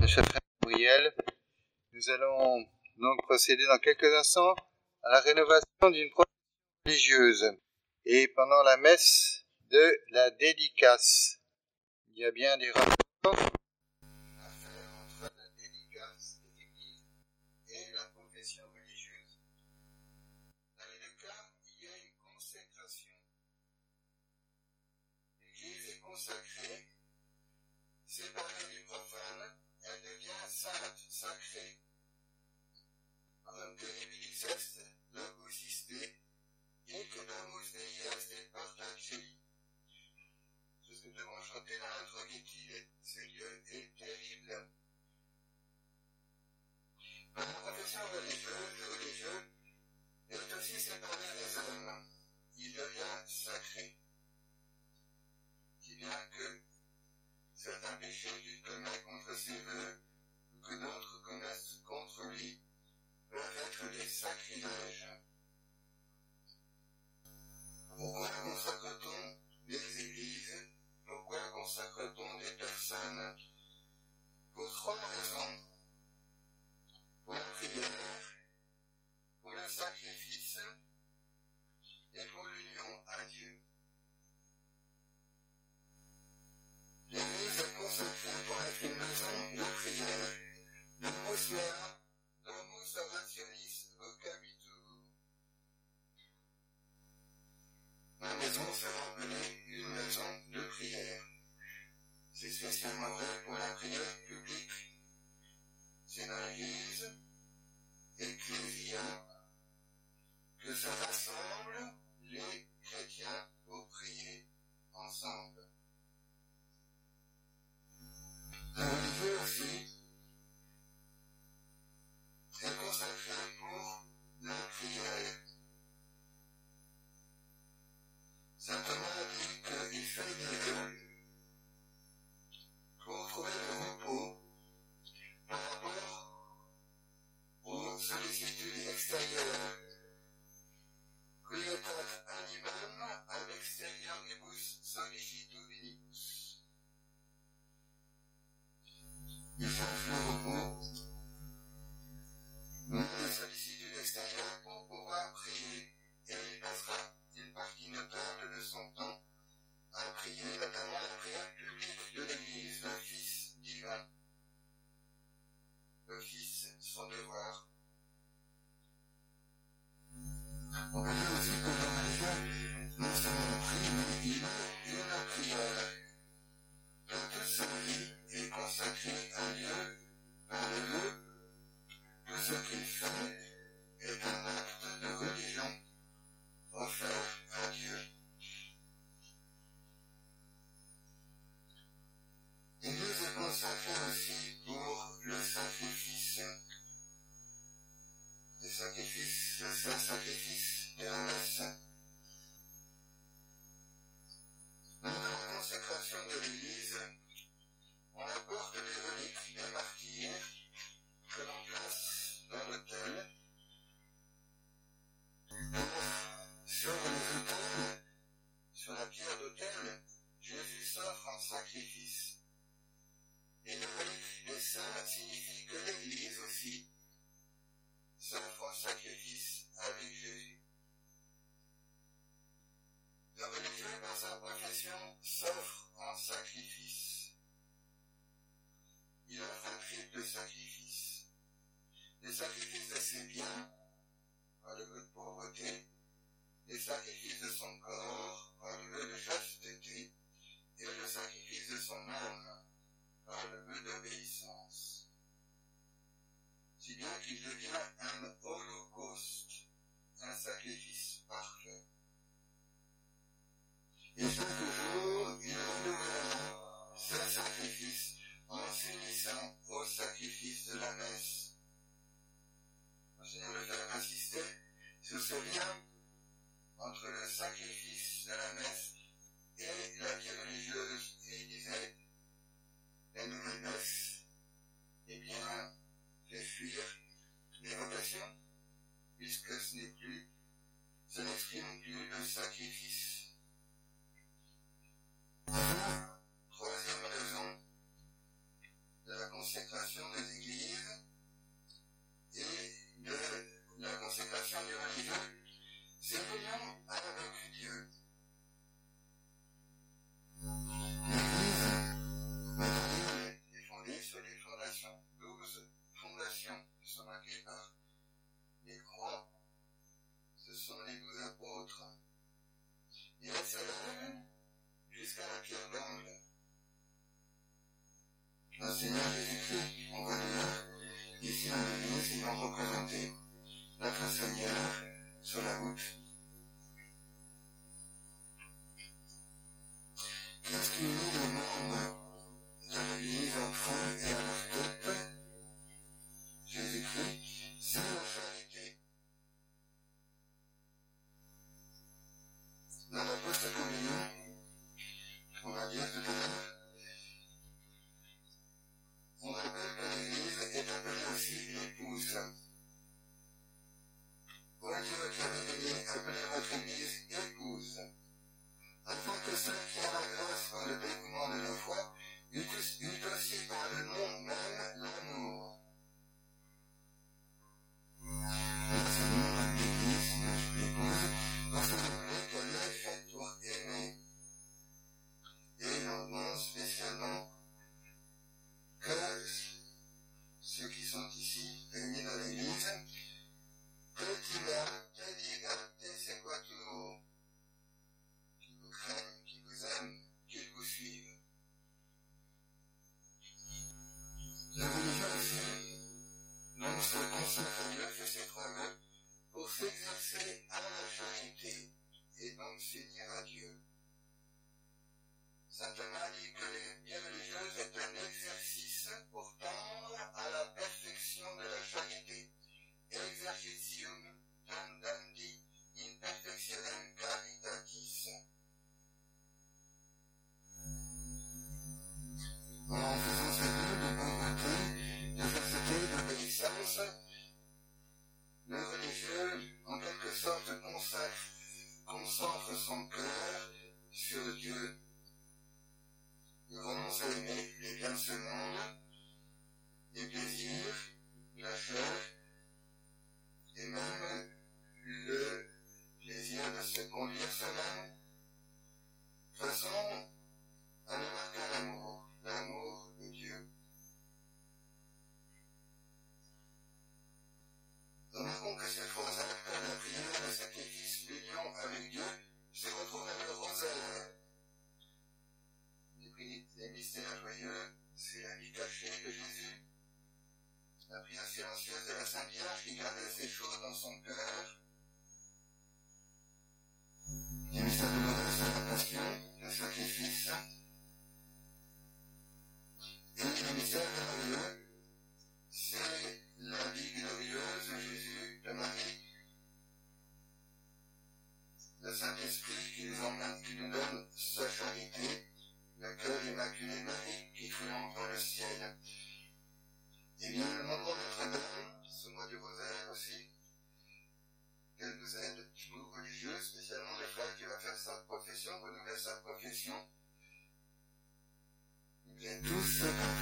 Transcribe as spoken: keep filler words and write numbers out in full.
de cher frère Gabriel. Nous allons donc procéder dans quelques instants à la rénovation d'une procession religieuse. Et pendant la messe de la dédicace, il y a bien des rapports à faire entre la dédicace de l'Église et la profession religieuse. Dans les deux cas, il y a une consécration. L'Église est consacrée, séparée du profane, elle devient sainte, sacrée. Comme que l'Église logosisté et que Domus Dei est partageli. C'est ce que nous devons chanter dans l'introductif. Ce Dieu est terrible. Dans la profession religieuse, le religieux est aussi séparé des hommes. Il devient sacré. Si bien que certains péchés qu'il commet contre ses voeux, ou que d'autres commettent contre lui, peuvent être des sacrilèges. Pourquoi consacre-t-on des églises? Pourquoi consacre-t-on des personnes? Pour trois raisons. Pour la prière, pour le sacrifice et pour l'union à Dieu. L'Église est consacrée pour être une maison de prière, de mosmea, domus orationis vocabitur. Ma maison sera appelée une maison de prière. C'est spécialement vrai pour la prière publique. C'est dans l'Église, Ecclésia, que se rassemblent les chrétiens pour prier ensemble. Le religieux aussi est consacré pour la prière. Saint Thomas dit qu'il fait des vœux pour trouver le repos par rapport aux sollicitudes extérieures. Quietat animam ad exterioribus sollicitudinibus. Il cherche le repos, les sollicitudes extérieures pour pouvoir prier, et il passera une partie notable de son temps à prier, notamment la prière publique de l'Église, l'office divin. L'office, son devoir. On peut dire aussi que le religieux non seulement prie, mais il est une prière. Toute sa vie est consacrée à Dieu par le vœu. Tout ce qu'il fait est un acte de religion offert à Dieu. L'Église est consacrée aussi pour le sacrifice. Le sacrifice, le saint sacrifice de la messe. Dans la consécration de l'Église, on apporte des reliques des martyrs que l'on place dans l'autel. Sur les autels, sur la pierre d'autel, Jésus s'offre en sacrifice. Et le relique des saints signifie que l'Église aussi s'offre en sacrifice avec Jésus. Le religieux, dans sa profession, s'offre en sacrifice. Il offre un triple sacrifice. Les sacrifices de ses biens, par le vœu de pauvreté, les sacrifices de son corps, par le vœu de chasteté, et le sacrifice de son âme, par le vœu d'obéissance. Si bien qu'il devient un holocauste, un sacrifice parfait. Et chaque jour, il renouvellera ce sacrifice en s'unissant au sacrifice de la messe. Le Seigneur veut faire insister sur ce lien entre le sacrifice le Seigneur Jésus-Christ, on va dire, ici dans l'église, ils vont représenter notre Seigneur sur la route. Qu'est-ce qui unit le monde de l'église en fond et à leur tête? Jésus-Christ, c'est la charité. Dans la post-communion, on va dire tout à l'heure, on rappelle que l'Église est appelée aussi l'épouse. Voilà Dieu qui a révélé, appelez votre Église épouse. Afin que ceux qui ont la grâce par le dévouement de la foi eut aussi par le nom même l'amour. Le Seigneur a l'Église, l'épouse, parce qu'elle est faite pour aimer. Et il en demande spécialement que ceux qui sont ici réunis dans l'église, que tu m'aimes, que tu c'est quoi tout, qui vous craignent, qui vous aiment, qu'ils vous suivent. La religion aussi, l'homme se consacre à Dieu, fait ses trois vœux, pour s'exercer à la charité, et donc s'unir à Dieu. Saint Thomas dit que les vie religieuse est un exercice pour tendre à la perfection de la charité. Exercitium tendandi in perfectionem caritatis. En faisant ces vœux de pauvreté, de chasteté, d'obéissance, le religieux, en quelque sorte, consacre, concentre son cœur sur Dieu. Il renonce à aimer les biens de ce monde, les plaisirs, la chair, et même le plaisir de se conduire soi-même, de façon à ne marquer l'amour, l'amour de Dieu. Remarquons que ces trois actes, la prière, le sacrifice, l'union avec Dieu, se retrouvent dans le rosaire. Les mystères joyeux, c'est la vie cachée de Jésus, la prière silencieuse de la Sainte Vierge qui gardait ces choses dans son cœur. Les mystères douloureux, c'est la passion, le sacrifice. Et les mystères glorieux, c'est la vie glorieuse de Jésus, de Marie, le Saint-Esprit qui nous emmène, qui nous donne sa charité. Le cœur immaculé Marie qui triomphe dans le ciel. Et bien, le moment de Notre-Dame, ce mois du rosaire aussi, qu'elle nous aide, nous religieux, spécialement le frère qui va faire sa profession, renouveler sa profession. Vous êtes tous